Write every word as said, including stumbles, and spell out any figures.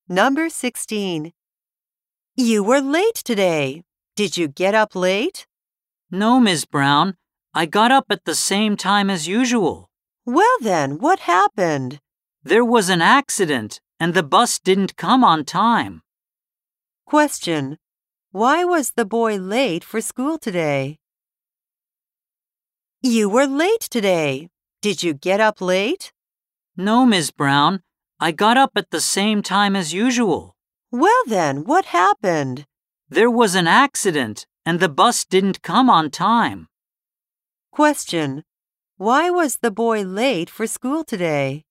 Number sixteen. You were late today. Did you get up late? No, Miss Brown. I got up at the same time as usual. Well then, what happened? There was an accident, and the bus didn't come on time. Question. Why was the boy late for school today? You were late today. Did you get up late? No, Miss Brown. I got up at the same time as usual. Well then, what happened? There was an accident, and the bus didn't come on time. Question. Why was the boy late for school today?